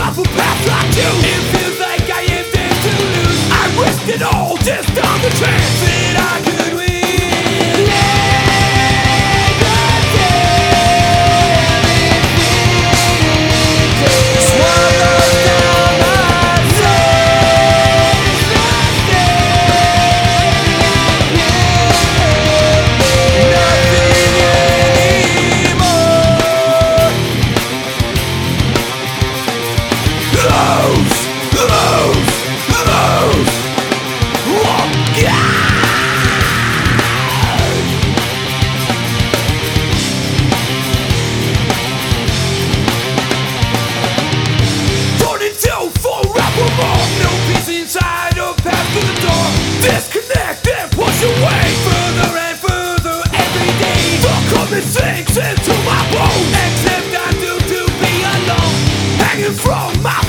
off a path I choose. It feels like I am there to lose. I risked it all just on the chance that I could win. Disconnect and push away further and further every day. The common sinks into my bones, except I'm doomed to be alone, hanging from my